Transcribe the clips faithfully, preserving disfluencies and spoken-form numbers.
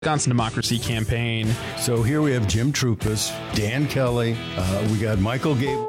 Wisconsin Democracy Campaign. So here we have Jim Troupas, Dan Kelly, uh, we got Michael Gable.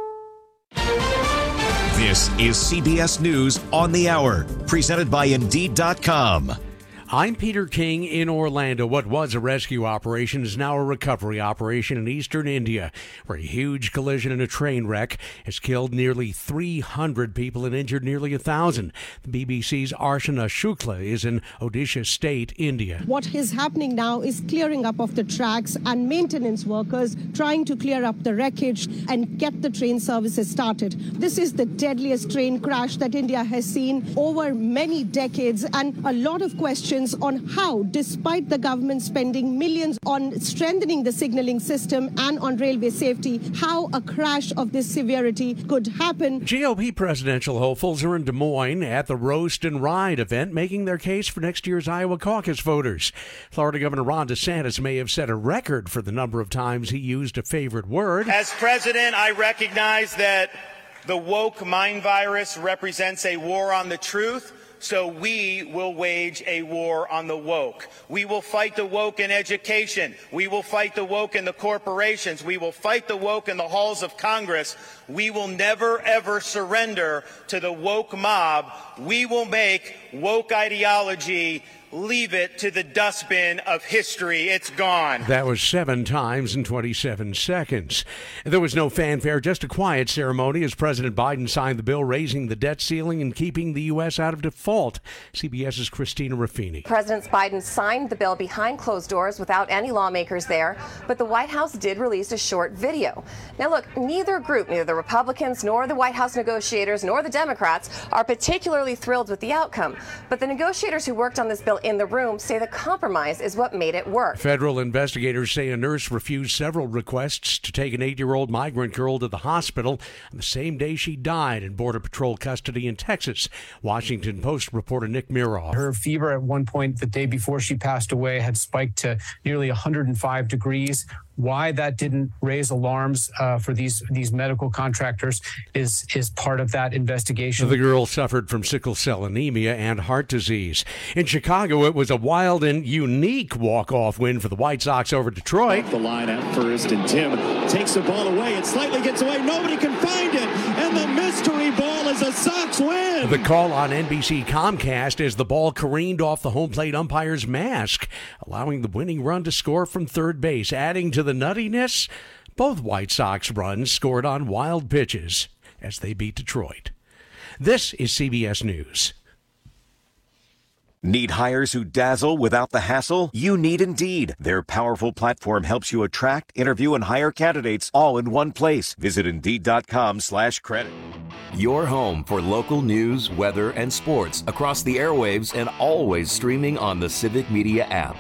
This is C B S News on the Hour, presented by Indeed dot com. I'm Peter King in Orlando. What was a rescue operation is now a recovery operation in eastern India, where a huge collision in a train wreck has killed nearly three hundred people and injured nearly one thousand. The B B C's Archana Shukla is in Odisha State, India. What is happening now is clearing up of the tracks and maintenance workers trying to clear up the wreckage and get the train services started. This is the deadliest train crash that India has seen over many decades, and a lot of questions on how, despite the government spending millions on strengthening the signaling system and on railway safety, how a crash of this severity could happen. G O P presidential hopefuls are in Des Moines at the Roast and Ride event, making their case for next year's Iowa caucus voters. Florida Governor Ron DeSantis may have set a record for the number of times he used a favorite word. As president, I recognize that the woke mind virus represents a war on the truth. So we will wage a war on the woke. We will fight the woke in education. We will fight the woke in the corporations. We will fight the woke in the halls of Congress. We will never, ever surrender to the woke mob. We will make woke ideology, leave it to the dustbin of history. It's gone. That was seven times in twenty-seven seconds. There was no fanfare, just a quiet ceremony as President Biden signed the bill raising the debt ceiling and keeping the U S out of default. CBS's Christina Raffini. President Biden signed the bill behind closed doors without any lawmakers there, but the White House did release a short video. Now look, neither group, neither the Republicans nor the White House negotiators nor the Democrats are particularly thrilled with the outcome, but the negotiators who worked on this bill in the room say the compromise is what made it work. Federal investigators say a nurse refused several requests to take an eight-year-old migrant girl to the hospital on the same day she died in Border Patrol custody in Texas. Washington Post reporter Nick Miroff. Her fever at one point the day before she passed away had spiked to nearly one hundred five degrees. Why that didn't raise alarms uh, for these these medical contractors is is part of that investigation. The girl suffered from sickle cell anemia and heart disease. In Chicago, it was a wild and unique walk-off win for the White Sox over Detroit. Off the line at first, and Tim takes the ball away. It slightly gets away. Nobody can find it, and the mystery ball is a Sox win. The call on N B C Comcast as the ball careened off the home plate umpire's mask, allowing the winning run to score from third base, adding to the nuttiness. Both White Sox runs scored on wild pitches as they beat Detroit. This is C B S News. Need hires who dazzle without the hassle? You need Indeed. Their powerful platform helps you attract, interview, and hire candidates all in one place. Visit Indeed dot com slash credit. Your home for local news, weather, and sports across the airwaves and always streaming on the Civic Media app.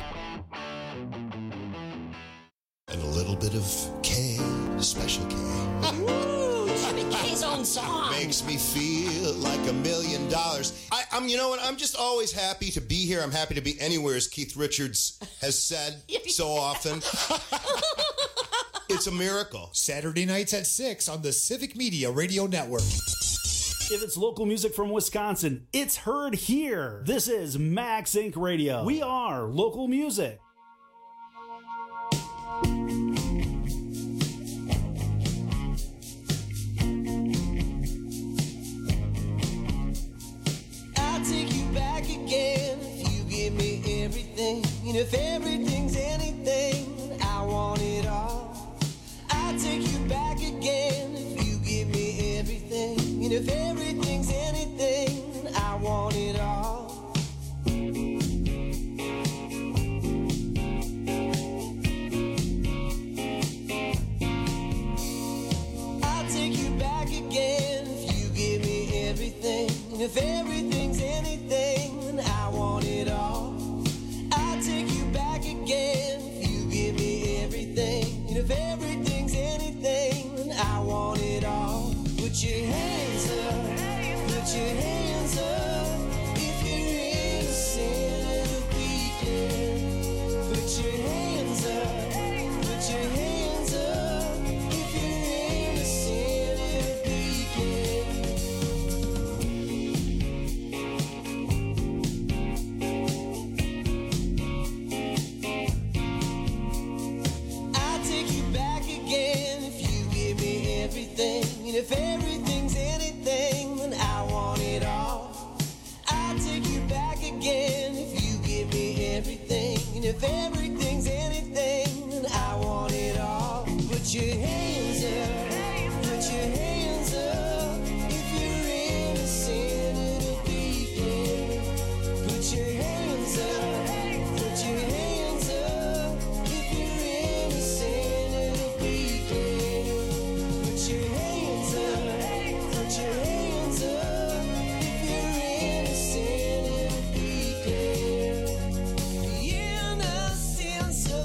And a little bit of K, special K. Woo! Jimmy K's own song. Makes me feel like a million dollars. I, I'm, you know what? I'm just always happy to be here. I'm happy to be anywhere, as Keith Richards has said so often. It's a miracle. Saturday nights at six on the Civic Media Radio Network. If it's local music from Wisconsin, it's heard here. This is Max Inc Radio. We are local music. Again, if you give me everything, and if everything's anything, I want it all. I'll take you back again, if you give me everything, and if everything's anything, I want it all. I'll take you back again, if you give me everything, and if everything's anything, I want it all. I'll take you back again.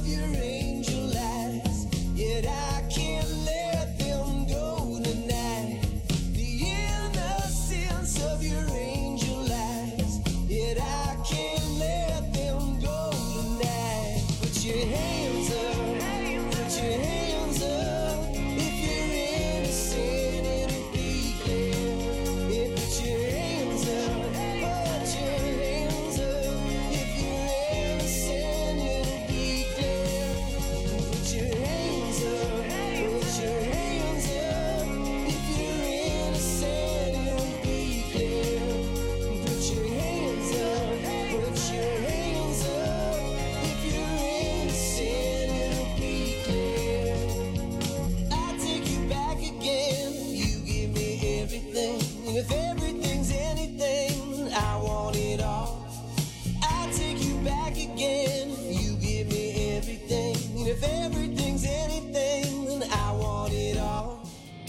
your angel eyes, yet I can't let them go tonight. The innocence of your angel eyes, yet I can't let them go tonight. Put your hands up, put your hands up, if you're innocent, it'll be clear. Yeah, put your hands up, put your hands up, if you're innocent, it'll be clear. Put your hands up, put your hands up, if you're innocent, it'll be clear. Put your hands up, put your hands up, if you're innocent, it'll be clear. I take you back again, you give me everything. If everything's anything, I want it all. I take you back again, you give me everything. If everything's anything, I want it all.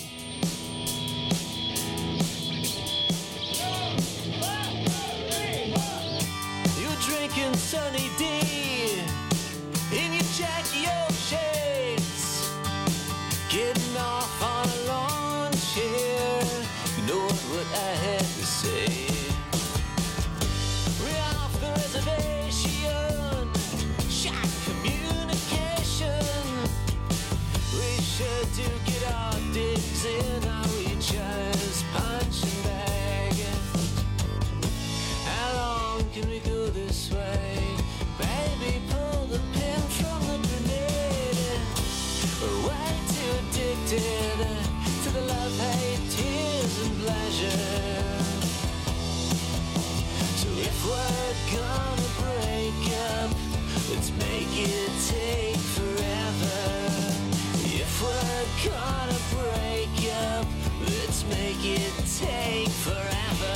You're drinking Sunny D in your Jackie O shades, getting off on a lawn chair. You know what I had to say. We're off the reservation, shot communication. We sure do get our digs in, are we just punching bag? How long can we go this way? Baby, pull the pin from the grenade. We're way too addicted to the love, hate, tears, and pleasure. So if we're gonna break up, let's make it take forever. If we're gonna break up, let's make it take forever.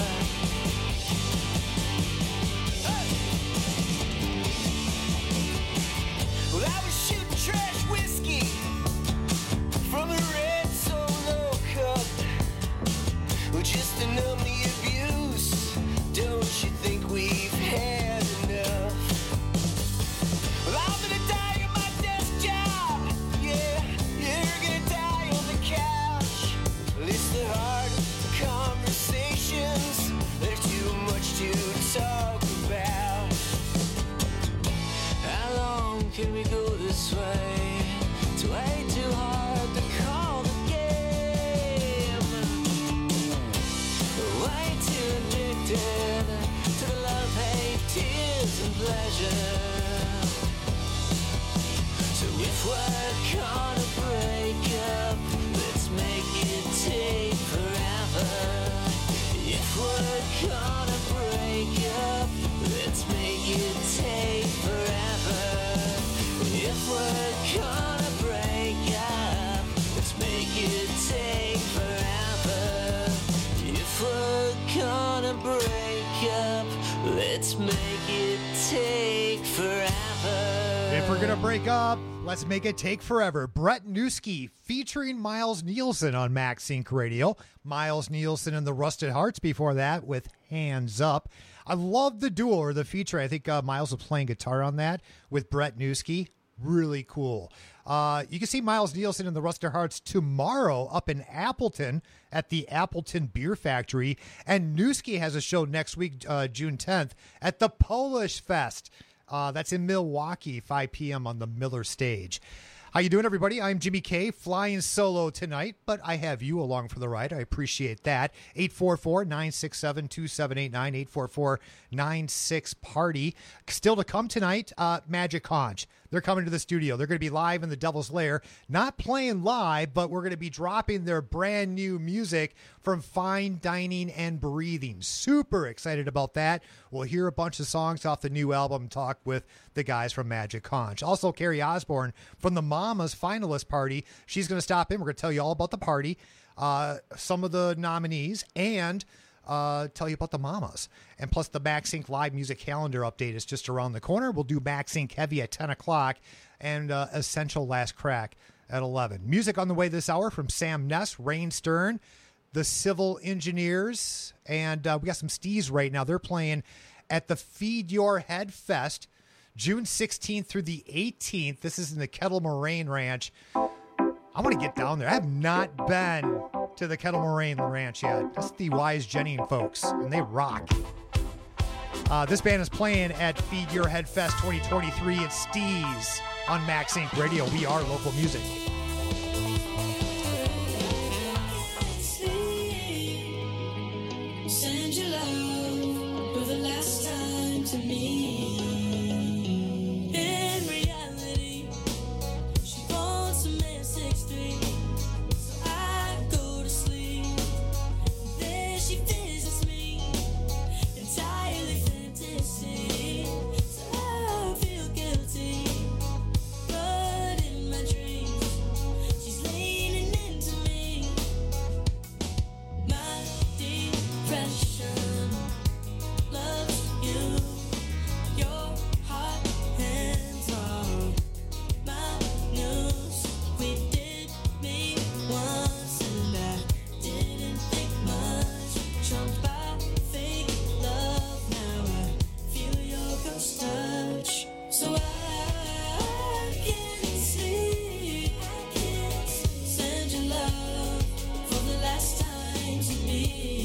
Well, I was shooting trash whiskey from a red Solo cup, well, just to numb the abuse. Don't you think we've had enough? Well, I'm gonna die on my desk job. Yeah, you're gonna die on the couch. Well, it's the hard conversations. There's too much to talk about. How long can we go this way? It's way too hard to call the game. We're way too addicted to the love, hate, tears, and pleasure. So if we're gonna break up, let's make it take forever. If we're gonna break up, let's make it take forever. If we're gonna break up, let's make it take forever. If we're gonna break up, let's make it take forever. If we're going to break up, let's make it take forever. Brett Newski featuring Miles Nielsen on Max Inc Radio. Miles Nielsen and the Rusted Hearts before that with Hands Up. I love the duo or the feature. I think uh, Miles was playing guitar on that with Brett Newski. Really cool. Uh, you can see Miles Nielsen and the Rusted Hearts tomorrow up in Appleton at the Appleton Beer Factory. And Newski has a show next week, uh, June tenth, at the Polish Fest. Uh, that's in Milwaukee, five p.m. on the Miller Stage. How you doing, everybody? I'm Jimmy K, flying solo tonight, but I have you along for the ride. I appreciate that. eight four four, nine six seven, two seven eight nine, eight four four, nine six, party. Still to come tonight, uh, Magic Conch. They're coming to the studio. They're going to be live in the Devil's Lair. Not playing live, but we're going to be dropping their brand new music from Fine Dining and Breathing. Super excited about that. We'll hear a bunch of songs off the new album, talk with the guys from Magic Conch. Also, Carrie Osborne from the Mamas Finalist Party. She's going to stop in. We're going to tell you all about the party, uh, some of the nominees, and Uh, tell you about the Mamas. And plus the Max Inc live music calendar update is just around the corner. We'll do Max Inc Heavy at ten o'clock and uh, Essential Last Crack at eleven. Music on the way this hour from Sam Ness, Rain Stern, the Civil Engineers, and uh, we got some Stees right now. They're playing at the Feed Your Head Fest June sixteenth through the eighteenth. This is in the Kettle Moraine Ranch. I want to get down there. I have not been to the Kettle Moraine Ranch yet. That's the Wise Jennings folks, and they rock. Uh, this band is playing at Feed Your Head Fest twenty twenty-three at Steez on Max Inc Radio. We are local music. Send your love for the last time to me. In reality, she wants a man six three, so I go to sleep. Then she visits me, entirely fantasy. So I feel guilty, but in my dreams, she's leaning into me. My depression loves you. Your hot hands on my news. We did meet once and I didn't think much. Trumped by fake love, now I feel your ghost touch. So I can't sleep. I can't send your love for the last time to me.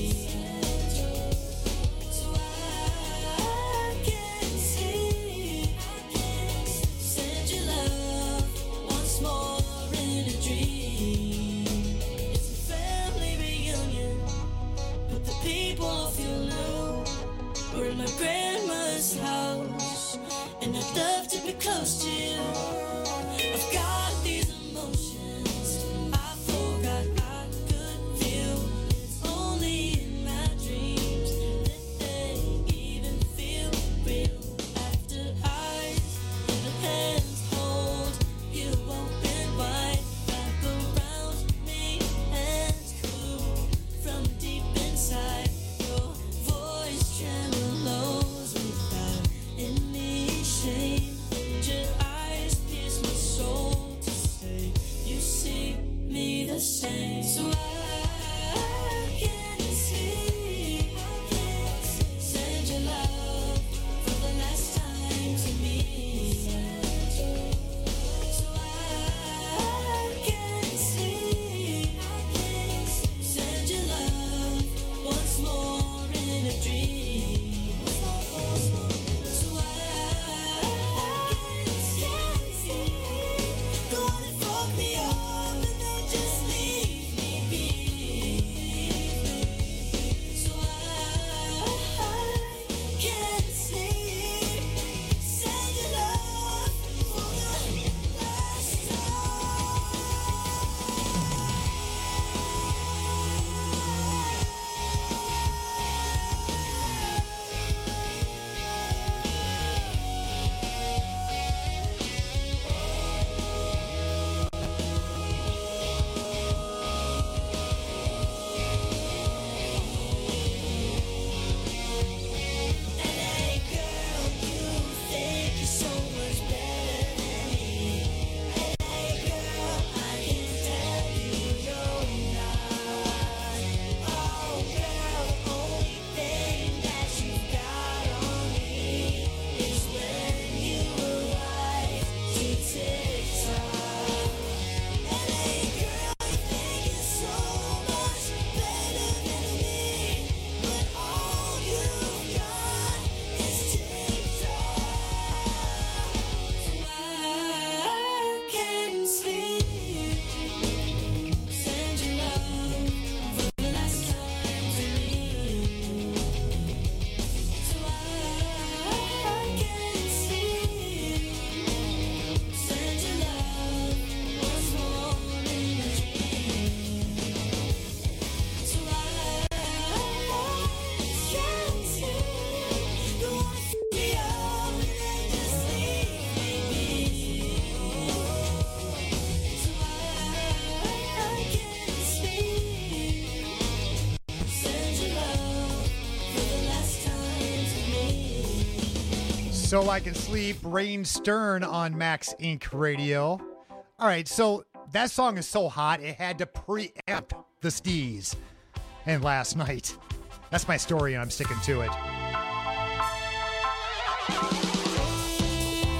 So I can't sleep. I can't send your love once more in a dream. It's a family reunion, but the people feel new. We're in my grandma's house, and I'd love to be close to you. I've got these emotions I forgot I could feel. It's only in my dreams that they even feel real. After eyes and the hands hold you open wide, wrap around me and cool from deep inside. Your voice tremolows without any shame. And your eyes pierce my soul to say you see me the same. So I can't sleep. I can't send your love for the last time to me. So I can't sleep. I can't send your love once more in a dream. So I can't sleep. Go on and fuck me up and then just leave me be. So I can't sleep. Send your love for the last Hey girl, you think you're so much better than me. Hey girl, I can tell you you're not. Oh girl, the only thing that you got on me is when you arrive to TikTok. And hey girl, you think you're so much better than me, but all you've got is TikTok. So I can't sleep. Send your love for the last time to me. So I can't sleep. Send your love once more in a dream. So I can't sleep. Go on and f me up and then just leave me be. So I can't sleep. Send your love for the last time to me. So I Can Sleep, Rain Stern on Max Inc Radio. All right, so that song is so hot, it had to preempt the Steez. And last night, that's my story, and I'm sticking to it.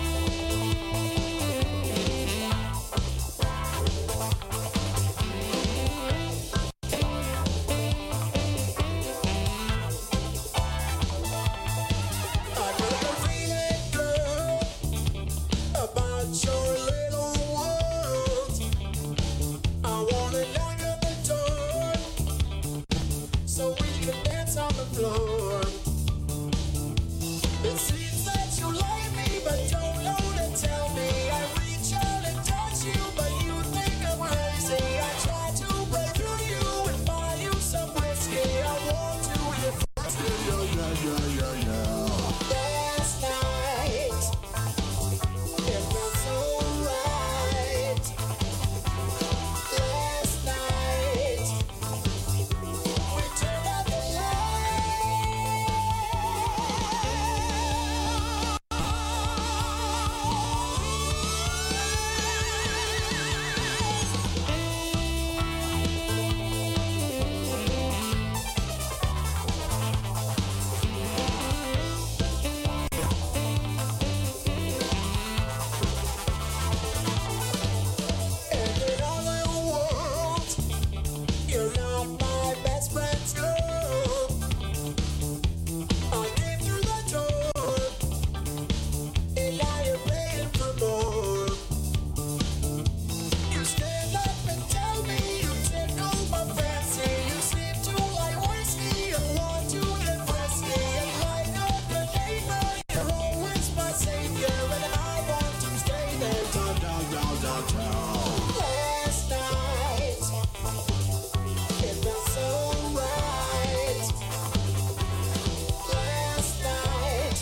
It's your little world. I wanna knock on the door so we can dance on the floor. It seems that you like me, but don't know to tell me. I reach out and touch you, but you think I'm crazy. I try to break through you and buy you some whiskey. I want to get frosted. Yeah, yeah, yeah, yeah, yeah. Last night, it felt so right. Last night, we turned out the in another world. You're not my best friend's girl. I came through the door, and now you're paying for more. You stand up and tell me you tickle my fancy. You seem to like whiskey and want to get frisky. And like a neighbor, you're always my savior, and I want to stay there. Down, down, down, down, down. Last night, it felt so right. Last night,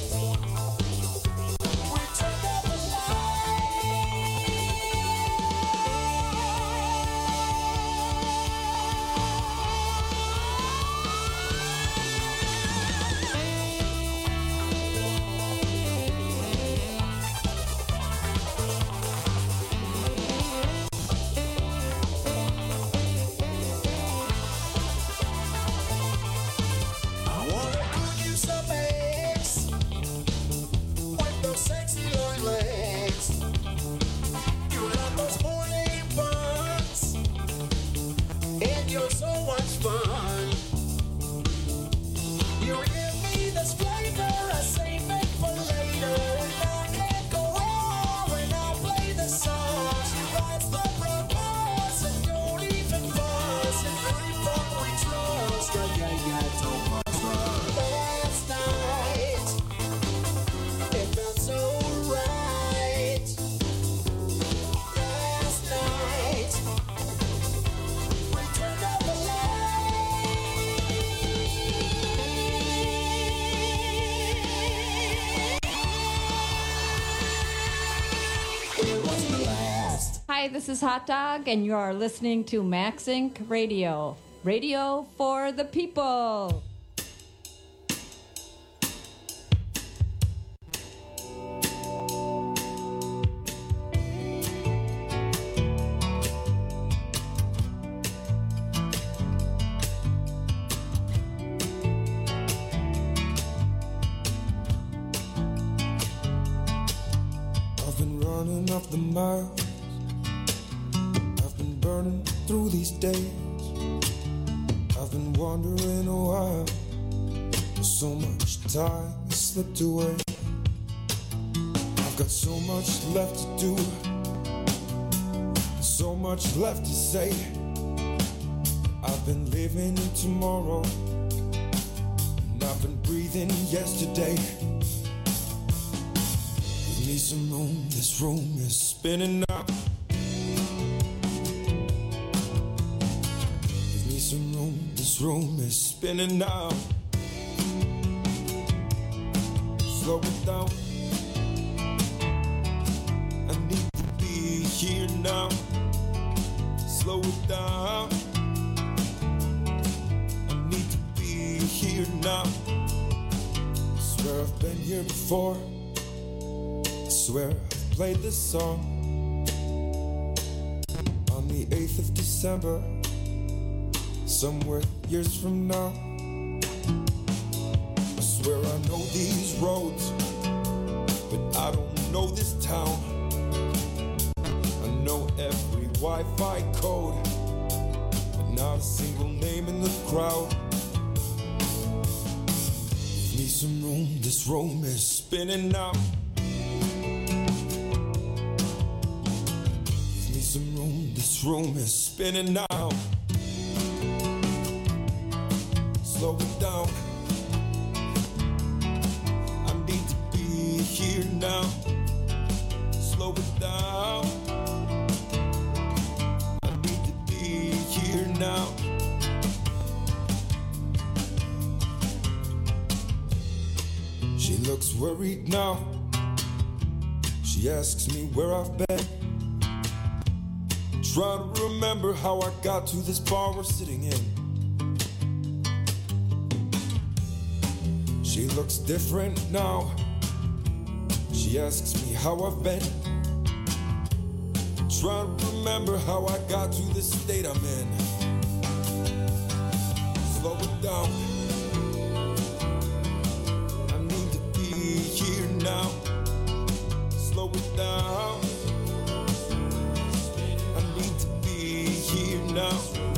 we turned out the I wanna cook you some eggs with those sexy long legs. You love those morning buns, and you're so much fun. You give me this flavor, I save it for later, and I can't go wrong when I play the songs. You rise the propose and don't even fuss, and free from we trust. Yeah, yeah, yeah, don't fuss. Last night, it felt so right. Last night, we turned out the light. It was the last. Hi, this is Hot Dog, and you are listening to Max Inc Radio. Radio for the people. I've been running off the miles. I've been burning through these days. I've been wondering a while. So much time has slipped away. I've got so much left to do, so much left to say. I've been living in tomorrow, and I've been breathing yesterday. Give me some room, this room is spinning now. Give me some room, this room is spinning now. Slow it down, I need to be here now. Slow it down, I need to be here now. I swear I've been here before, I swear I've played this song. On the eighth of December, somewhere years from now. I swear I know these roads, but I don't know this town. I know every Wi-Fi code, but not a single name in the crowd. Give me some room, this room is spinning now. This room is spinning now. Slow it down. I need to be here now. Slow it down. I need to be here now. She looks worried now. She asks me where I've been. Trying to remember how I got to this bar we're sitting in. She looks different now. She asks me how I've been. Trying to remember how I got to this state I'm in. Slow it down. I need to be here now. Slow it down. Now,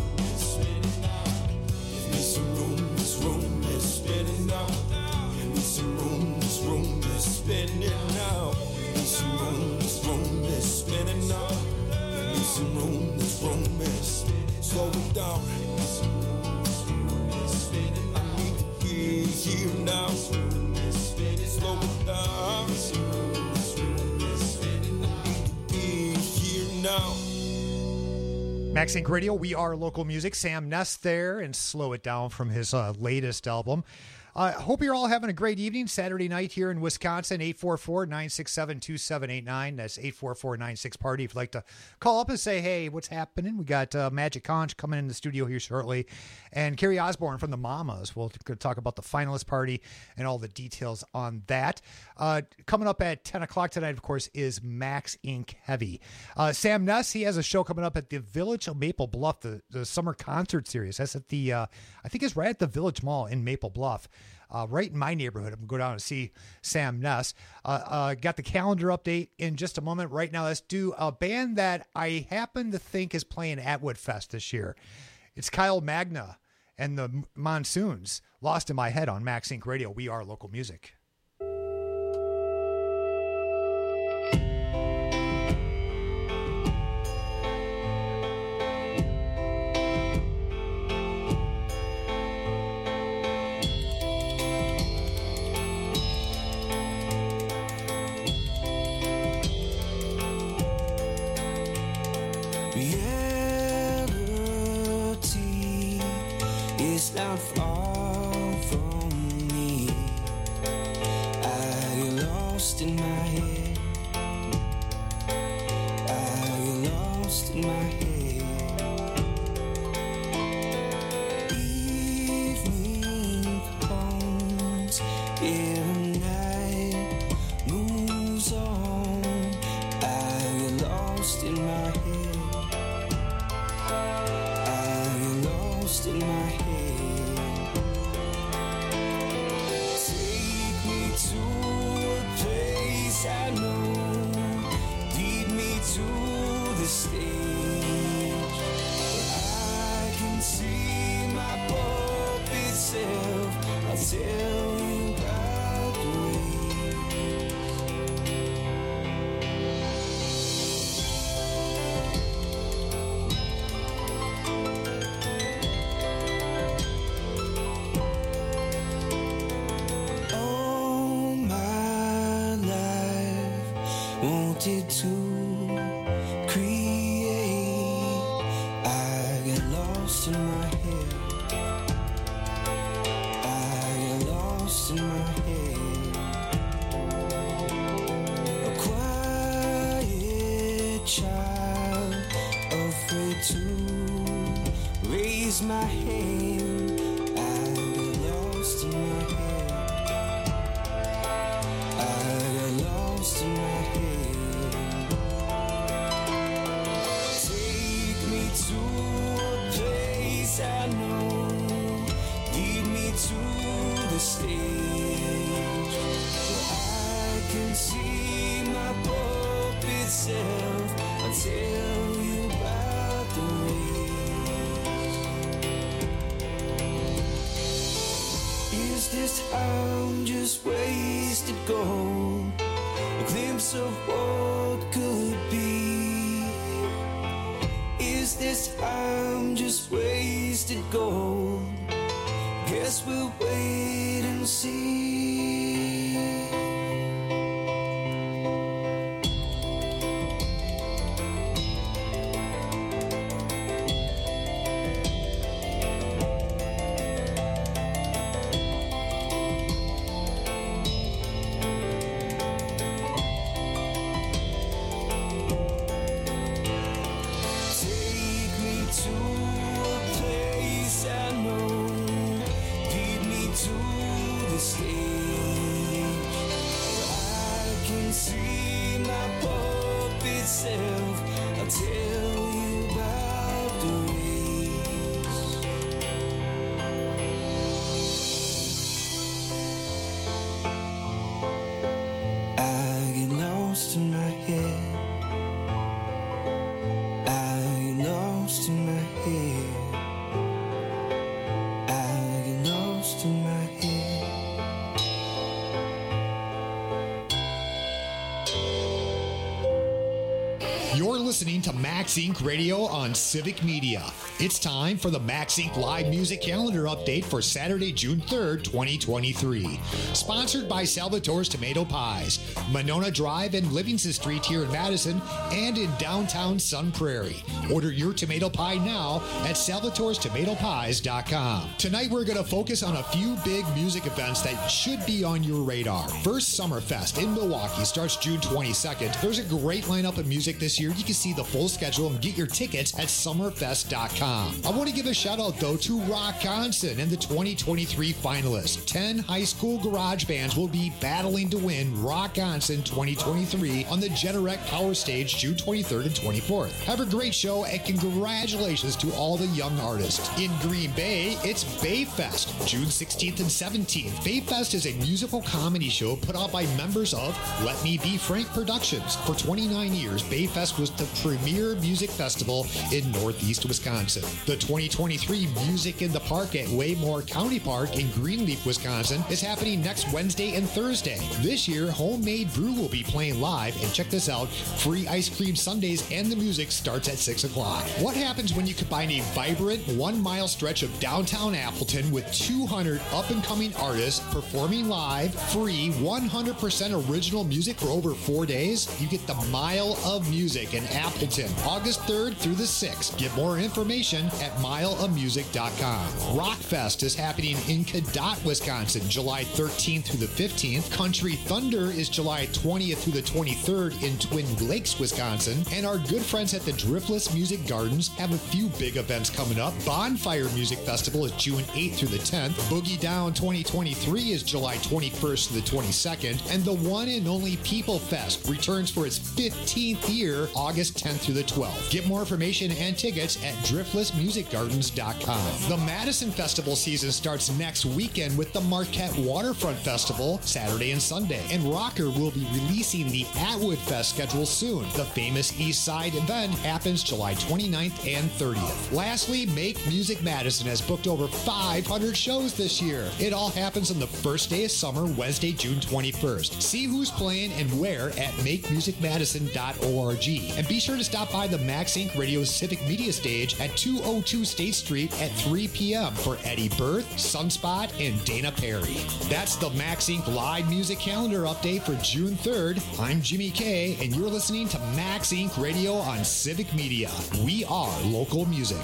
give me some room, this room is spinning now. Give me some room, this room is spinning now. Give me some room, this room is spinning now. Give me some room, this room is slow it down. I need to be here now. Slow it down. I need to be here now. Max Inc Radio, we are local music. Sam Ness there, and Slow It Down from his uh, latest album. I uh, hope you're all having a great evening Saturday night here in Wisconsin. eight four four, nine six seven, two seven eight nine. That's eight four four, nine six, party. If you'd like to call up and say, hey, what's happening? We got uh, Magic Conch coming in the studio here shortly. And Carrie Osborne from the Mamas. We'll talk about the finalist party and all the details on that. Uh, coming up at ten o'clock tonight, of course, is Max Incorporated Heavy. Uh, Sam Ness, he has a show coming up at the Village of Maple Bluff, the, the summer concert series. That's at the, uh, I think it's right at the Village Mall in Maple Bluff. Uh, right in my neighborhood. I'm going to go down and see Sam Ness. Uh, uh, got the calendar update in just a moment. Right now, let's do a band that I happen to think is playing at Woodfest this year. It's Kyle Magna and the Monsoons. Lost in My Head on Max Incorporated Radio. We are local music. Not far from me. I get lost in my head. I get lost in my head. Evening comes, every night moves on. I get lost in my head. I get lost in my head. I know, lead me to the stage where I can see my puppet self. I'll tell you about the way. Oh, my life wanted to create. I get lost in my head. I get lost in my head. A quiet child, afraid to raise my hand. I get lost in my head. I get lost in my head. Take me to a place I know. Lead me to the stage where I can see my puppet self. I'll tell you about the race. Is this time just wasted gold? A glimpse of what could be. this time just wasted gold. Guess we'll wait and see. Listening to Max Inc Radio on Civic Media. It's time for the Max Inc Live Music Calendar Update for Saturday, June third, twenty twenty-three. Sponsored by Salvatore's Tomato Pies, Monona Drive and Livingston Street here in Madison and in downtown Sun Prairie. Order your tomato pie now at salvatores tomato pies dot com. Tonight we're going to focus on a few big music events that should be on your radar. First, Summerfest in Milwaukee starts June twenty-second. There's a great lineup of music this year. You can see the full schedule and get your tickets at summerfest dot com. I want to give a shout out though to Rockconson and the twenty twenty-three finalists. ten high school garage bands will be battling to win Rockconson twenty twenty-three on the Generac Power Stage June twenty-third and twenty-fourth. Have a great show and congratulations to all the young artists. In Green Bay, it's Bayfest June sixteenth and seventeenth. Bayfest is a musical comedy show put on by members of Let Me Be Frank Productions. For twenty-nine years, Bayfest was the premier music festival in Northeast Wisconsin. The twenty twenty-three Music in the Park at Waymore County Park in Greenleaf, Wisconsin is happening next Wednesday and Thursday. This year, Homemade Brew will be playing live, and check this out, free ice cream sundaes and the music starts at six o'clock. What happens when you combine a vibrant one-mile stretch of downtown Appleton with two hundred up-and-coming artists performing live, free, one hundred percent original music for over four days? You get the Mile of Music in Appleton, August third through the sixth. Get more information at mile of music dot com. Rockfest is happening in Cadott, Wisconsin, July thirteenth through the fifteenth. Country Thunder is July twentieth through the twenty-third in Twin Lakes, Wisconsin. And our good friends at the Driftless Music Gardens have a few big events coming up. Bonfire Music Festival is June eighth through the tenth. Boogie Down twenty twenty-three is July twenty-first to the twenty-second. And the one and only People Fest returns for its fifteenth year, August tenth through the twelfth. Get more information and tickets at driftless music gardens dot com. The Madison Festival season starts next weekend with the Marquette Waterfront Festival, Saturday and Sunday. And Rocker will be releasing the Atwood Fest schedule soon. The famous East Side event happens July twenty-ninth and thirtieth. Lastly, Make Music Madison has booked over five hundred shows this year. It all happens on the first day of summer, Wednesday, June twenty-first. See who's playing and where at make music madison dot org. And be sure to stop by the Max Inc Radio Civic Media Stage at two oh two State Street at three p.m. for Eddie Berth, Sunspot, and Dana Perry. That's the Max Inc Live Music Calendar Update for June third. I'm Jimmy K, and you're listening to Max Inc Radio on Civic Media. We are local music.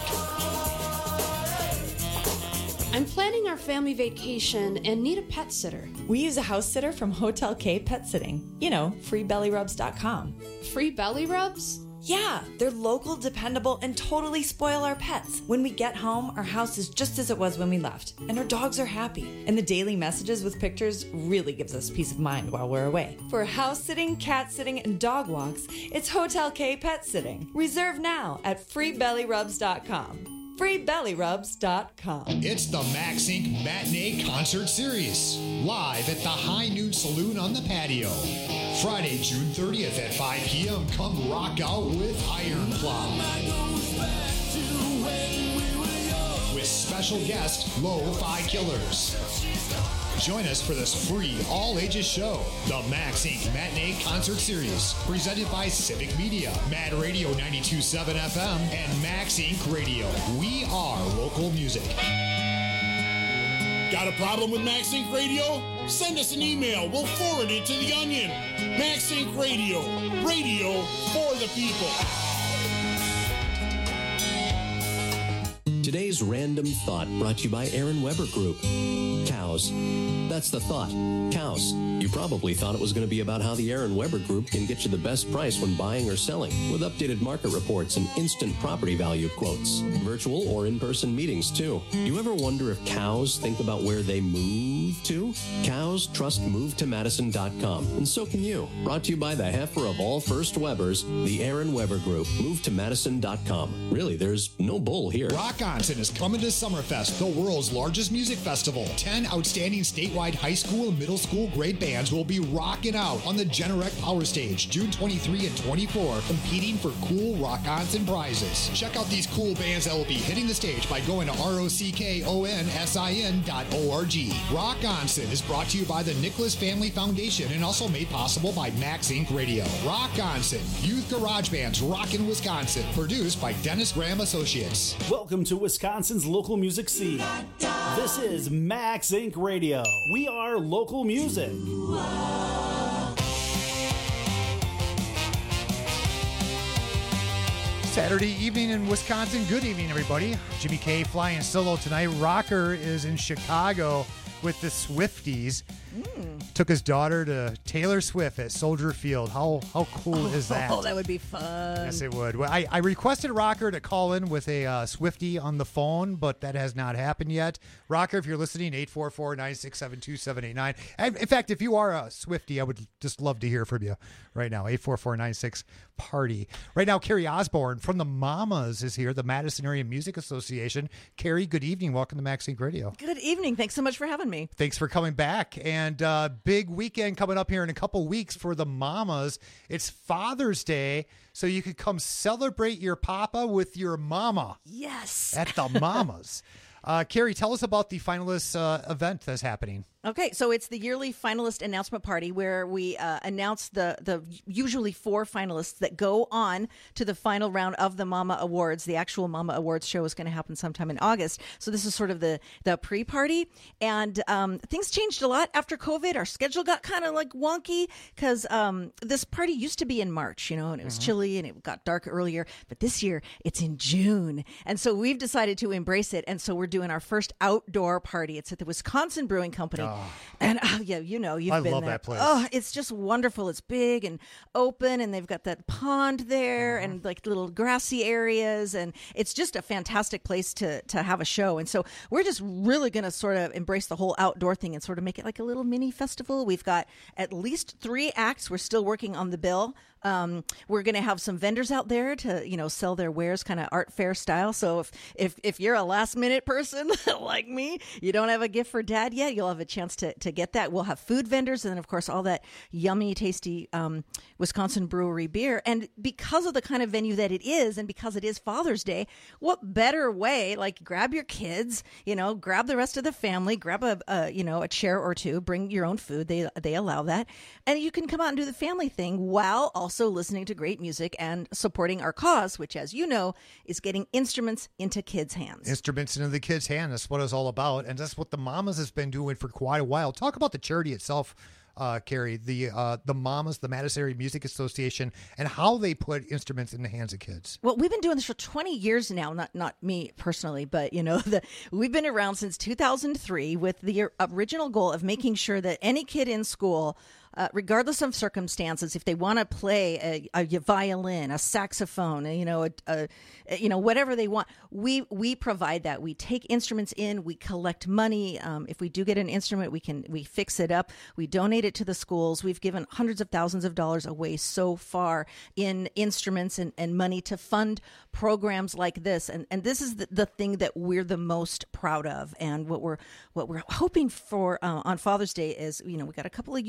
I'm planning our family vacation and need a pet sitter. We use a house sitter from Hotel K Pet Sitting. You know, free belly rubs dot com. Free belly rubs? Yeah, they're local, dependable, and totally spoil our pets. When we get home, our house is just as it was when we left, and our dogs are happy. And the daily messages with pictures really gives us peace of mind while we're away. For house sitting, cat sitting, and dog walks, it's Hotel K Pet Sitting. Reserve now at free belly rubs dot com. free belly rubs dot com. It's the Max Inc Matinee Concert Series, live at the High Noon Saloon on the patio. Friday, June thirtieth at five p.m. Come rock out with Iron Plow. With special guest, Lo-Fi Killers. Join us for this free all-ages show, the Max Incorporated. Matinee Concert Series, presented by Civic Media, Mad Radio ninety-two point seven F M, and Max Incorporated Radio. We are local music. Got a problem with Max Inc Radio? Send us an email. We'll forward it to the Onion. Max Inc Radio. Radio for the people. Today's Random Thought brought to you by Aaron Weber Group. Cows. That's the thought. Cows. You probably thought it was going to be about how the Aaron Weber Group can get you the best price when buying or selling, with updated market reports and instant property value quotes. Virtual or in-person meetings, too. Do you ever wonder if cows think about where they move to? Cows trust move to madison dot com, and so can you. Brought to you by the heifer of all First Webers, the Aaron Weber Group. move to madison dot com. Really, there's no bull here. Rock Onsen is coming to Summerfest, the world's largest music festival. Ten outstanding statewide high school and middle school grade bands will be rocking out on the Generac Power Stage June twenty-third and twenty-fourth, competing for cool Rock Onsen prizes. Check out these cool bands that will be hitting the stage by going to R O C K O N S I N dot org. Rock Onsen is brought to you by the Nicholas Family Foundation and also made possible by Max Incorporated Radio. Rock Onsen, youth garage bands rockin' Wisconsin, produced by Dennis Graham Associates. Welcome to Wisconsin's local music scene. This is Max Incorporated Radio. We are local music. Saturday evening in Wisconsin. Good evening, everybody. Jimmy K flying solo tonight. Rocker is in Chicago with the Swifties. Mm. Took his daughter to Taylor Swift at Soldier Field. How how cool oh, is that? Oh, that would be fun. Yes, it would. Well, I, I requested Rocker to call in with a uh, Swiftie on the phone, but that has not happened yet. Rocker, if you're listening, eight four four, nine six seven, two seven eight nine. In fact, if you are a Swiftie, I would just love to hear from you right now. eight four four, nine six, party. Right now, Carrie Osborne from the Mamas is here, the Madison Area Music Association. Carrie, good evening. Welcome to Max Incorporated Radio. Good evening. Thanks so much for having me. Thanks for coming back. And uh, big weekend coming up here in a couple weeks for the Mamas. It's Father's Day, so you could come celebrate your papa with your mama. Yes. At the Mamas. uh, Carrie, tell us about the finalists uh, event that's happening. Okay, so it's the yearly finalist announcement party where we uh, announce the, the usually four finalists that go on to the final round of the Mama Awards. The actual Mama Awards show is going to happen sometime in August. So this is sort of the, the pre-party. And um, things changed a lot after COVID. Our schedule got kind of like wonky because um, this party used to be in March, you know, and it was mm-hmm. chilly and it got dark earlier. But this year it's in June. And so we've decided to embrace it. And so we're doing our first outdoor party. It's at the Wisconsin Brewing Company. Oh. And oh, yeah, you know, you've I been love there. that place. Oh, it's just wonderful. It's big and open, and they've got that pond there mm-hmm. and like little grassy areas, and it's just a fantastic place to to have a show. And so we're just really going to sort of embrace the whole outdoor thing and sort of make it like a little mini festival. We've got at least three acts. We're still working on the bill. Um, we're going to have some vendors out there to, you know, sell their wares kind of art fair style. So if, if, if you're a last minute person like me, you don't have a gift for dad yet, you'll have a chance to, to get that. We'll have food vendors and then, of course, all that yummy, tasty um, Wisconsin brewery beer. And because of the kind of venue that it is, and because it is Father's Day, what better way, like grab your kids, you know, grab the rest of the family, grab a, a you know, a chair or two, bring your own food. They, they allow that. And you can come out and do the family thing while also Also listening to great music and supporting our cause, which, as you know, is getting instruments into kids' hands. Instruments into the kids' hands. That's what it's all about. And that's what the Mamas has been doing for quite a while. Talk about the charity itself, uh, Carrie, the uh, the Mamas, the Madison Area Music Association, and how they put instruments in the hands of kids. Well, we've been doing this for twenty years now. Not not me personally, but, you know, the, we've been around since two thousand three with the original goal of making sure that any kid in school, Uh, regardless of circumstances, if they want to play a, a violin, a saxophone, you know, a, a, you know, whatever they want, we we provide that. We take instruments in, we collect money. Um, if we do get an instrument, we can we fix it up. We donate it to the schools. We've given hundreds of thousands of dollars away so far in instruments and, and money to fund programs like this. And and this is the, the thing that we're the most proud of. And what we're what we're hoping for uh, on Father's Day is, you know, we got a couple of youth acts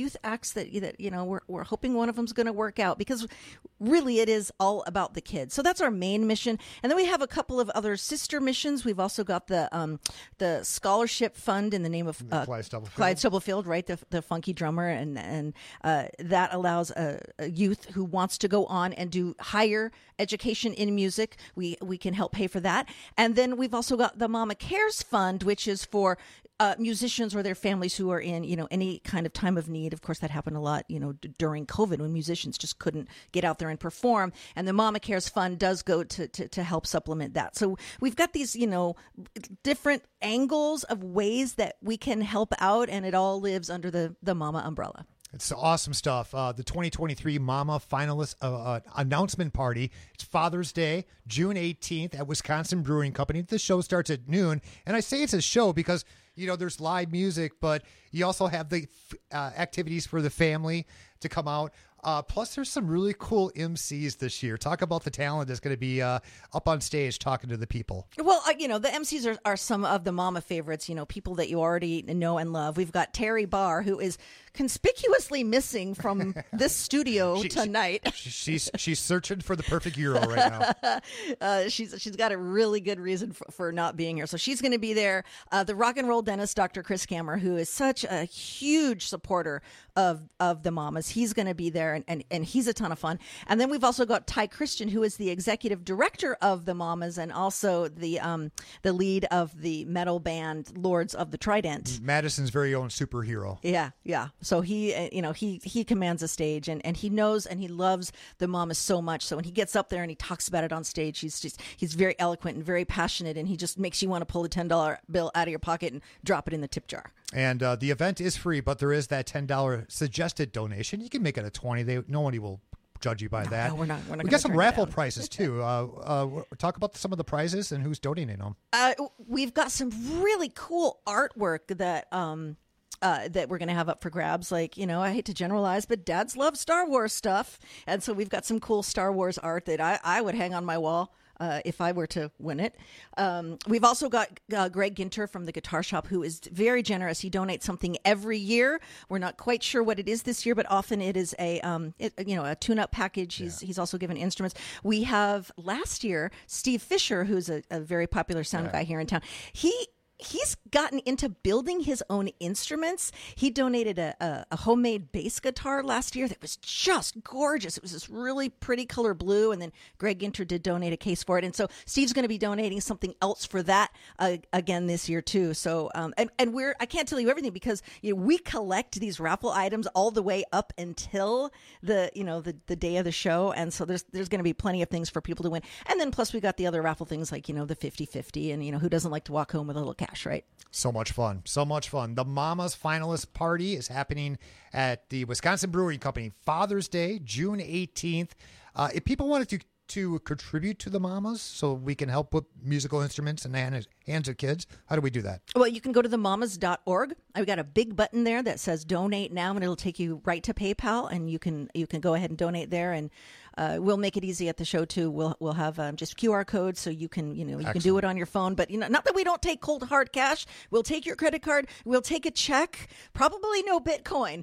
folks that, that you know, we're, we're hoping one of them's going to work out, because really it is all about the kids. So that's our main mission. And then we have a couple of other sister missions. We've also got the um, the scholarship fund in the name of uh, Clyde Stubblefield. Clyde Stubblefield, right, the, the funky drummer. And, and uh, that allows a, a youth who wants to go on and do higher education in music. We, we can help pay for that. And then we've also got the Mama Cares Fund, which is for Uh, musicians or their families who are in, you know, any kind of time of need. Of course, that happened a lot, you know, d- during COVID, when musicians just couldn't get out there and perform. And the Mama Cares Fund does go to, to, to help supplement that. So we've got these, you know, different angles of ways that we can help out, and it all lives under the, the Mama umbrella. It's awesome stuff. Uh, the twenty twenty-three Mama Finalist uh, uh, Announcement Party. It's Father's Day, June eighteenth at Wisconsin Brewing Company. The show starts at noon. And I say it's a show because, you know, there's live music, but you also have the uh, activities for the family to come out. Uh, plus, there's some really cool M Cs this year. Talk about the talent that's going to be uh, up on stage talking to the people. Well, uh, you know, the M Cs are, are some of the Mama favorites, you know, people that you already know and love. We've got Terry Barr, who is conspicuously missing from this studio she, tonight. She, she's she's searching for the perfect Euro right now. uh, she's she's got a really good reason for, for not being here, so she's going to be there. Uh, the rock and roll dentist, Doctor Chris Kammer, who is such a huge supporter of of the Mamas, he's going to be there, and, and and he's a ton of fun. And then we've also got Ty Christian, who is the executive director of the Mamas and also the um the lead of the metal band Lords of the Trident, Madison's very own superhero. Yeah, yeah. So he, uh, you know, he he commands a stage, and, and he knows and he loves the Mamas so much. So when he gets up there and he talks about it on stage, he's just he's very eloquent and very passionate, and he just makes you want to pull the ten dollar bill out of your pocket and drop it in the tip jar. And uh, the event is free, but there is that ten dollar suggested donation. You can make it a twenty. They nobody will judge you by No, that. no, we're not- we're not we gonna got some turn it raffle down. prizes too. Uh, uh, talk about some of the prizes and who's donating them. Uh, we've got some really cool artwork that um uh, that we're going to have up for grabs. Like, you know, I hate to generalize, but dads love Star Wars stuff, and so we've got some cool Star Wars art that I, I would hang on my wall. Uh, if I were to win it. Um, we've also got uh, Greg Ginter from the Guitar Shop, who is very generous. He donates something every year. We're not quite sure what it is this year, but often it is a um, it, you know a tune-up package. He's yeah. he's also given instruments. We have last year Steve Fisher, who's a, a very popular sound yeah. guy here in town. He. He's gotten into building his own instruments. He donated a, a, a homemade bass guitar last year that was just gorgeous. It was this really pretty color blue, and then Greg Ginter did donate a case for it. And so Steve's going to be donating something else for that uh, again this year too. So um, and and we're I can't tell you everything because you know we collect these raffle items all the way up until the you know the, the day of the show, and so there's there's going to be plenty of things for people to win. And then plus we got the other raffle things like you know the fifty-fifty, and you know who doesn't like to walk home with a little cash. Right. So much fun. So much fun. The Mamas Finalist Party is happening at the Wisconsin Brewing Company. Father's Day, June eighteenth. Uh, if people wanted to to contribute to the Mamas so we can help with musical instruments in the hands, hands of kids, how do we do that? Well, you can go to the mamas dot org. I've got a big button there that says donate now, and it'll take you right to PayPal, and you can you can go ahead and donate there, and uh, we'll make it easy at the show too. We'll we'll have um, just Q R codes so you can you know you Excellent. Can do it on your phone. But you know, not that we don't take cold hard cash. We'll take your credit card. We'll take a check. Probably no Bitcoin,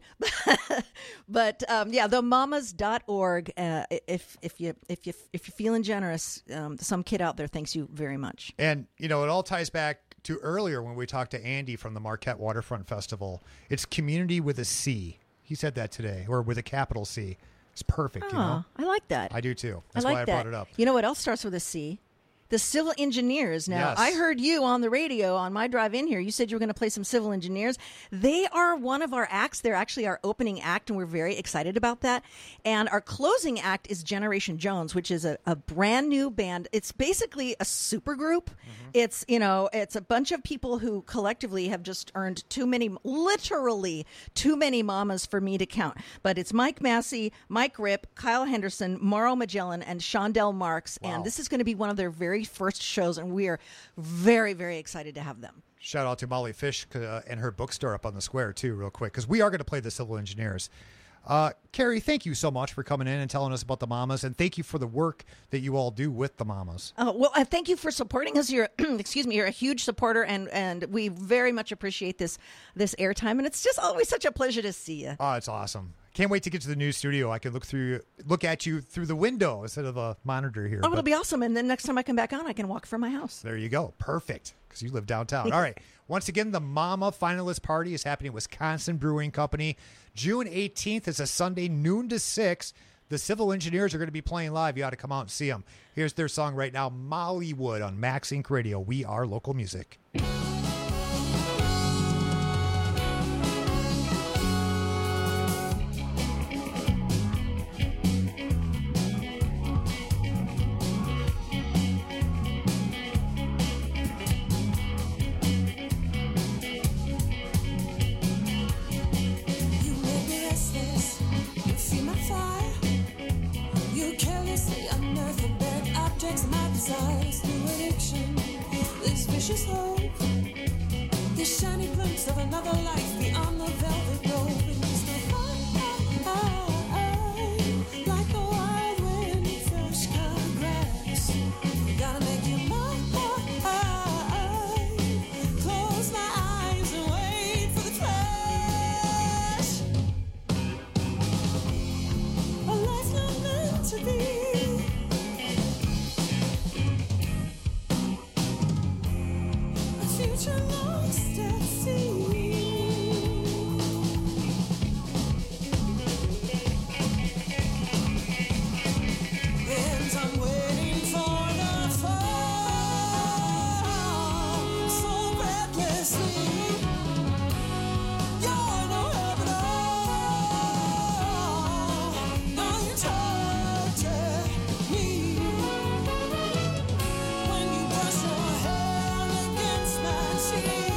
but um, yeah, the mamas dot org. Uh, if if you if you if you're feeling generous, um, some kid out there thanks you very much. And you know, it all ties back to earlier when we talked to Andy from the Marquette Waterfront Festival. It's community with a C. He said that today, or with a capital C. It's perfect, oh, you know? I like that. I do too. That's I like why I that. brought it up. You know what else starts with a C? The Civil Engineers. Now, Yes. I heard you on the radio on my drive in here. You said you were going to play some Civil Engineers. They are one of our acts. They're actually our opening act, and we're very excited about that. And our closing act is Generation Jones, which is a, a brand new band. It's basically a super group. Mm-hmm. It's, you know, it's a bunch of people who collectively have just earned too many, literally too many mamas for me to count. But it's Mike Massey, Mike Ripp, Kyle Henderson, Mauro Magellan, and Shondell Marks. Wow. And this is going to be one of their very first shows, and we are very, very excited to have them. Shout out to Molly Fish uh, and her bookstore up on the square, too, real quick, because we are going to play the Civil Engineers. Uh, Carrie, thank you so much for coming in and telling us about the Mamas, and thank you for the work that you all do with the Mamas. Uh, well, uh, thank you for supporting us. You're, excuse me, you're a huge supporter, and, and we very much appreciate this this airtime. And it's just always such a pleasure to see you. Oh, it's awesome. Can't wait to get to the new studio. I can look through, look at you through the window instead of a monitor here. Oh, But it'll be awesome. And then next time I come back on, I can walk from my house. there you go. Perfect. Because you live downtown. All right. Once again, the Mama Finalist Party is happening at Wisconsin Brewing Company. June eighteenth is a Sunday, noon to six. The Civil Engineers are going to be playing live. You ought to come out and see them. Here's their song right now, Mollywood, on Max Inc Radio. We are local music. This shiny glimpse of another life beyond the velvet rope. And there's no high, like a wild wind, fresh cut grass. Gotta make you mine. Close my eyes and wait for the flash. A life not meant to be. Future lost at sea. And I'm waiting for the fall, so breathlessly. You're no help at all. Now you torture me when you brush your hand against my cheek.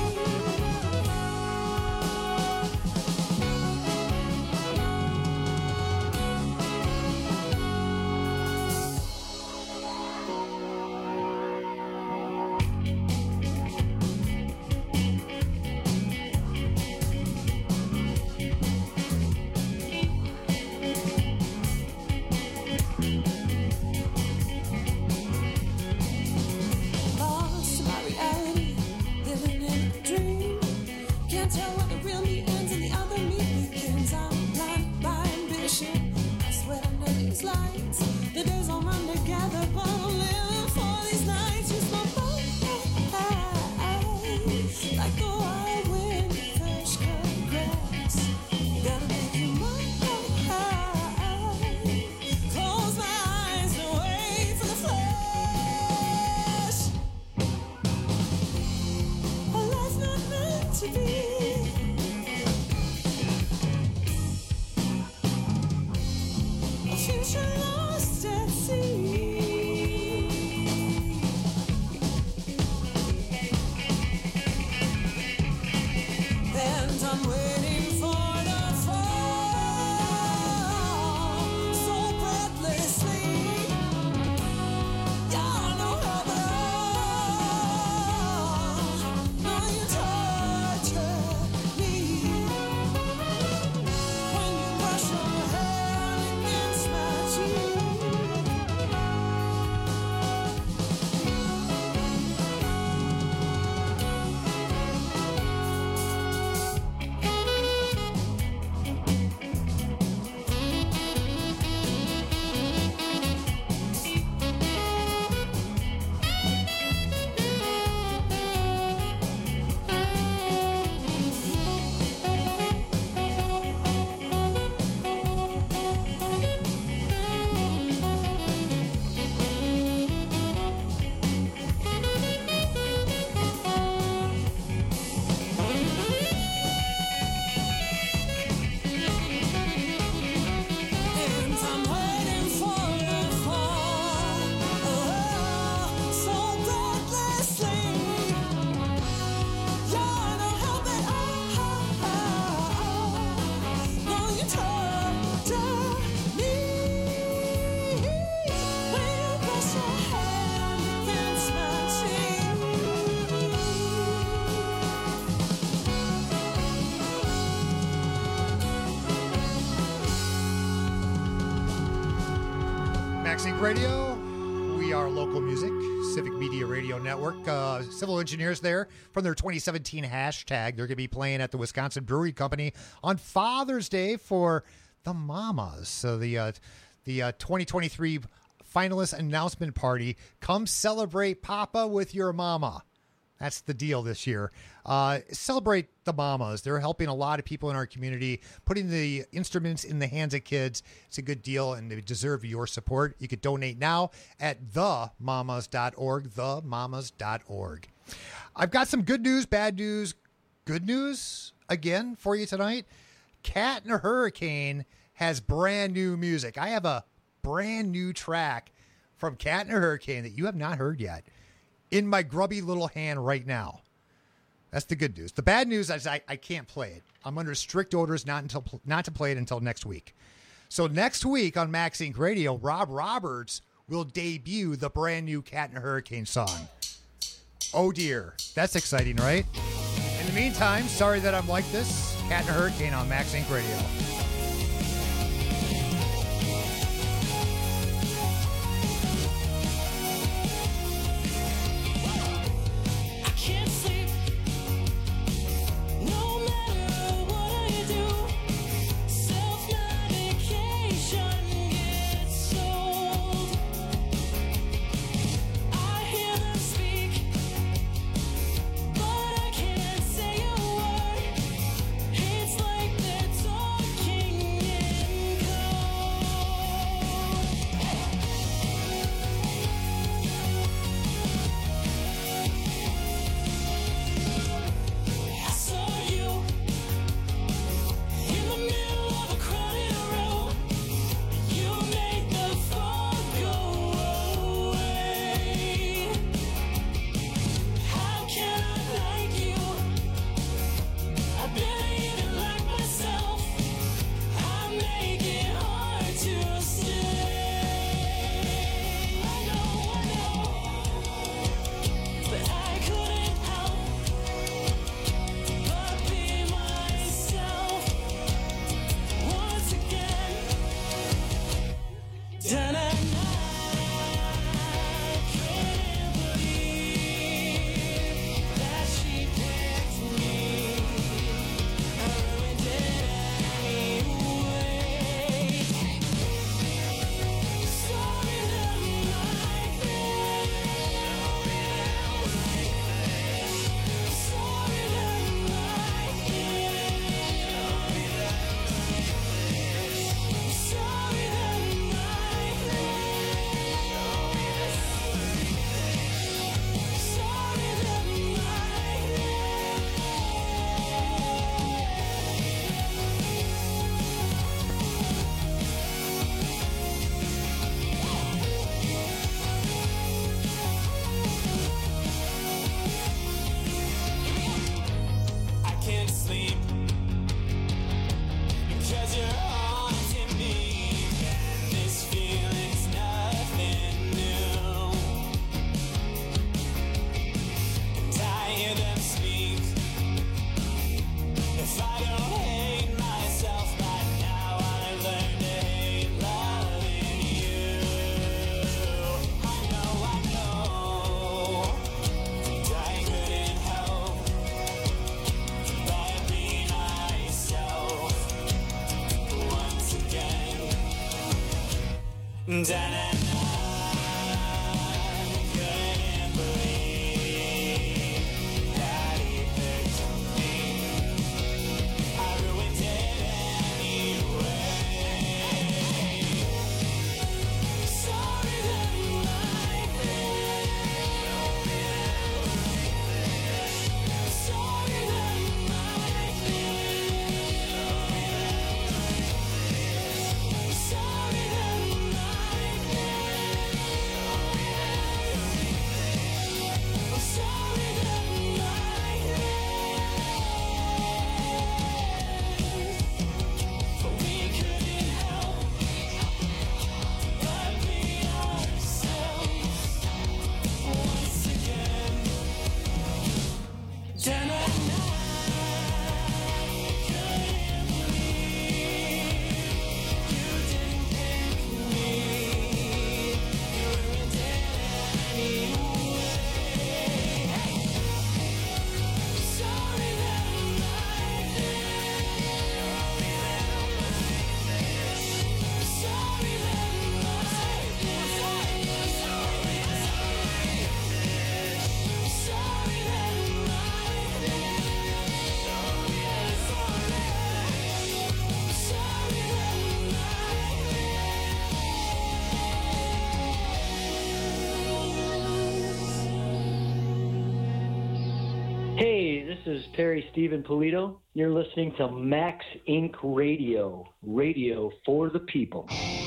MaxInc Radio. We are local music, Civic Media Radio Network. Uh, civil engineers there from their twenty seventeen hashtag. They're going to be playing at the Wisconsin Brewery Company on Father's Day for the Mamas. So the uh, the uh, twenty twenty-three finalist announcement party. Come celebrate Papa with your mama. That's the deal this year. Uh, celebrate the mamas. They're helping a lot of people in our community, putting the instruments in the hands of kids. It's a good deal, and they deserve your support. You could donate now at the mamas dot org, the mamas dot org. I've got some good news, bad news, good news again for you tonight. Cat in a Hurricane has brand new music. I have a brand new track from Cat in a Hurricane that you have not heard yet in my grubby little hand right now. That's the good news. The bad news is I, I can't play it. I'm under strict orders not until not to play it until next week. So next week on MaxInc Radio, Rob Roberts will debut the brand new Cat in a Hurricane song. Oh dear. That's exciting, right? In the meantime, sorry that I'm like this. Cat in a Hurricane on MaxInc Radio. this is Terry Stephen Polito. You're listening to Max Incorporated Radio, radio for the people.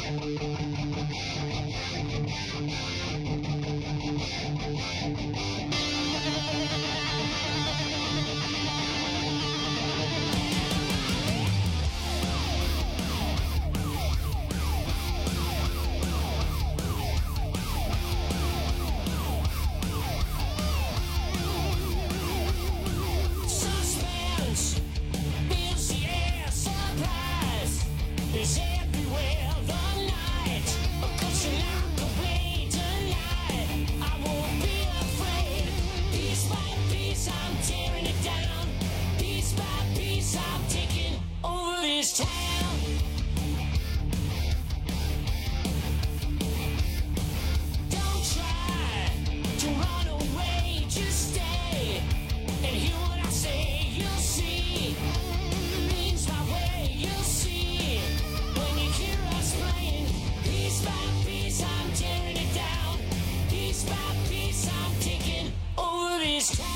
Suspense fills the air, surprise is everywhere. The night comes lock away tonight. I won't be afraid. Piece by piece, I'm tearing it down. Piece by piece, I'm taking over this town. Don't try to run away, just stay and hear what I say. You'll see things my way. You'll see when you hear us playing. Piece by piece, I'm tearing it down. Piece by piece, I'm taking over this town.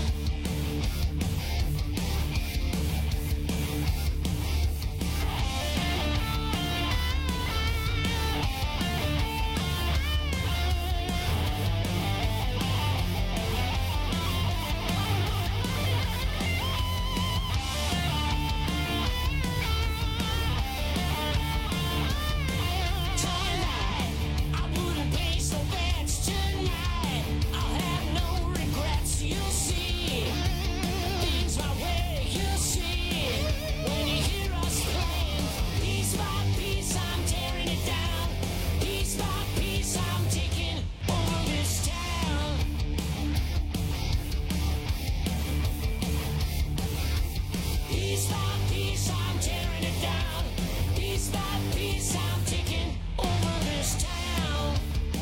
Tonight, I wouldn't place no bets tonight. I'll have no regrets. You'll see things my way. You'll see when you hear us playing. Piece by piece, I'm tearing it down. Piece by piece, I'm taking over this town. Piece by piece, I'm tearing it down. Piece by piece, I'm taking over this town.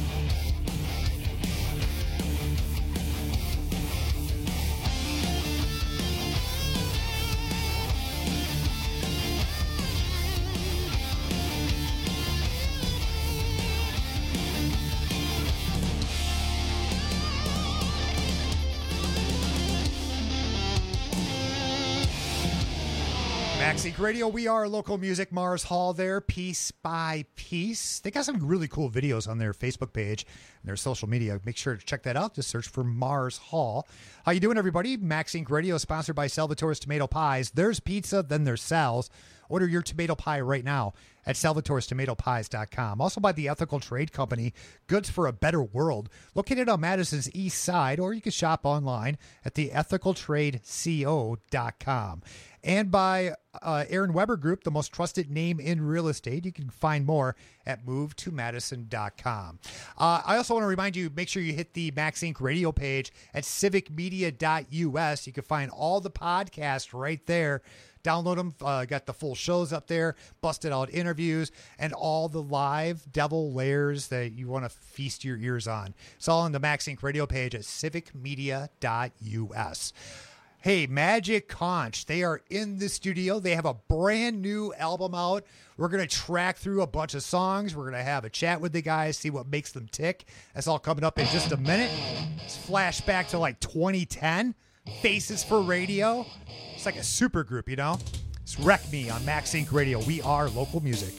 Maxink Radio, we are local music. Mars Hall there, piece by piece. They got some really cool videos on their Facebook page and their social media. Make sure to check that out. Just search for Mars Hall. How you doing, everybody? Maxink Radio is sponsored by Salvatore's Tomato Pies. There's pizza, then there's Sal's. Order your tomato pie right now at salvatores tomato pies dot com. Also by the Ethical Trade Company, Goods for a Better World, located on Madison's east side, or you can shop online at the ethical trade co dot com. And by uh, Aaron Weber Group, the most trusted name in real estate. You can find more at move to madison dot com. Uh, I also want to remind you, make sure you hit the Maxink Radio page at civic media dot u s. You can find all the podcasts right there. Download them. Uh, got the full shows up there, busted out interviews, and all the live devil layers that you want to feast your ears on. It's all on the Maxink Radio page at civic media dot u s. Hey, Magic Conch, they are in the studio. They have a brand new album out. We're going to track through a bunch of songs. We're going to have a chat with the guys, see what makes them tick. That's all coming up in just a minute. Let's flash back to like twenty ten. Faces for Radio. It's like a super group, you know? It's Wreck Me on Maxink Radio. We are local music.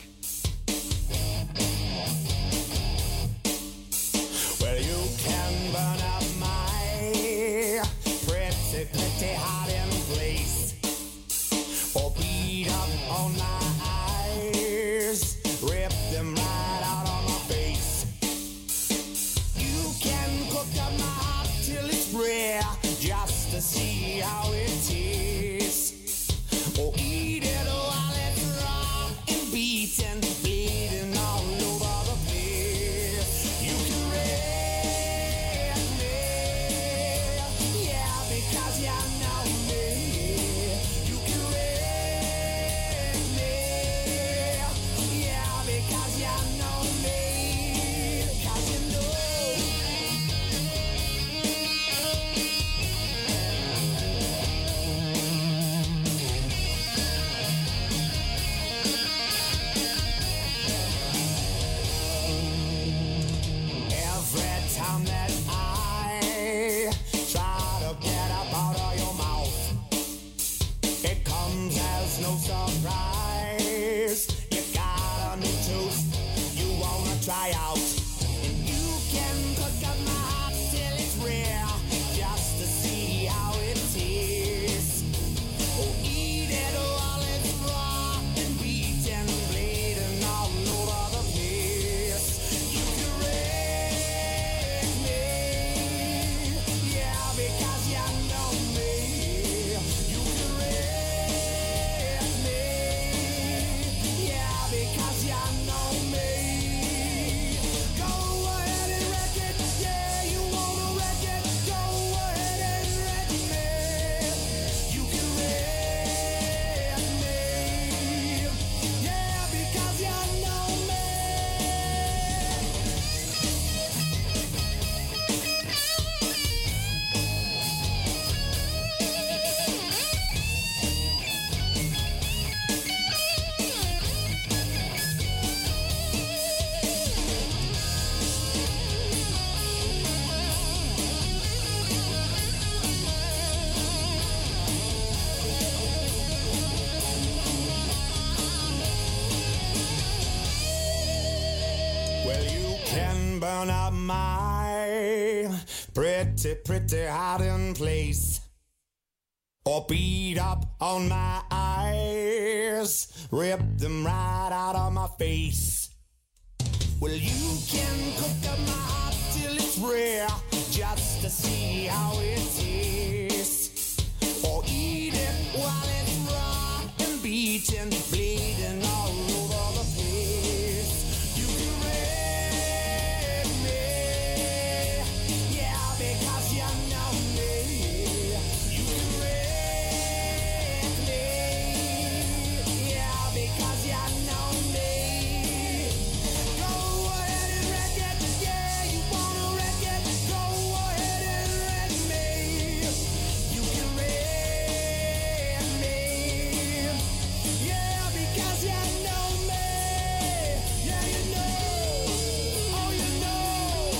Well, you can burn up my pretty, pretty hiding place, or beat up on my eyes, rip them right out on my face. You can cook up my heart till it's rare, just to see how it tastes, or eat it while it's raw and beaten, bleeding all over the place. You can raid me, yeah, because you know me. You can raid me, yeah, because you know me. 'Cause you know. my pretty, pretty hiding place. Or beat up on my eyes, rip them right out of my face. Well, you can cook up my heart till it's rare, just to see how it tastes. Or eat it while it's raw and beaten, bleeding all over the place. You can rape me, yeah, because you know me. You can rape me, yeah, because you know me. Go ahead and wreck it, yeah, you wanna wreck it. Go ahead and wreck me. You can rape me, yeah, because you know me. Yeah, you know, oh, you know.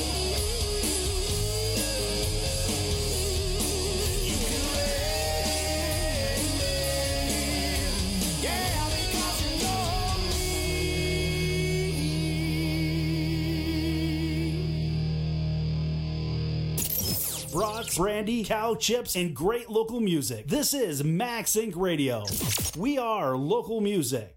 You can rape me, yeah, because you know Brats, brandy, cow chips, and great local music. This is Max Inc Radio. We are local music.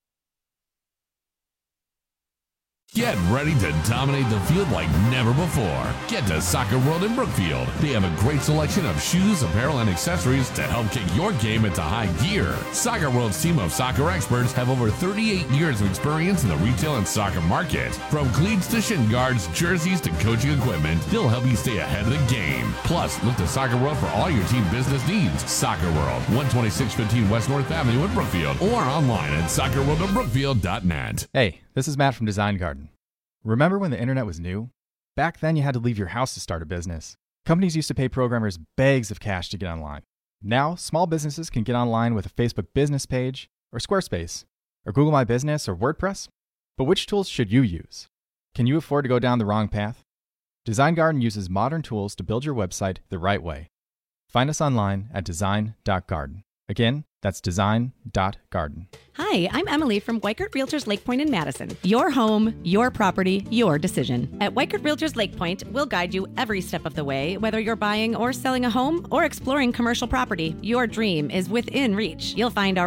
Get ready to dominate the field like never before. Get to Soccer World in Brookfield. They have a great selection of shoes, apparel, and accessories to help kick your game into high gear. Soccer World's team of soccer experts have over thirty-eight years of experience in the retail and soccer market. From cleats to shin guards, jerseys to coaching equipment, they'll help you stay ahead of the game. Plus, look to Soccer World for all your team business needs. Soccer World, one twenty-six fifteen West North Avenue in Brookfield, or online at soccer world of brookfield dot net. Hey, this is Matt from Design Garden. Remember when the internet was new? Back then you had to leave your house to start a business. Companies used to pay programmers bags of cash to get online. Now, small businesses can get online with a Facebook business page, or Squarespace, or Google My Business, or WordPress. But which tools should you use? Can you afford to go down the wrong path? Design Garden uses modern tools to build your website the right way. Find us online at design dot garden. Again, that's design dot garden. Hi, I'm Emily from Weichert Realtors Lake Point in Madison. Your home, your property, your decision. At Weichert Realtors Lake Point, we'll guide you every step of the way, whether you're buying or selling a home or exploring commercial property. Your dream is within reach. You'll find our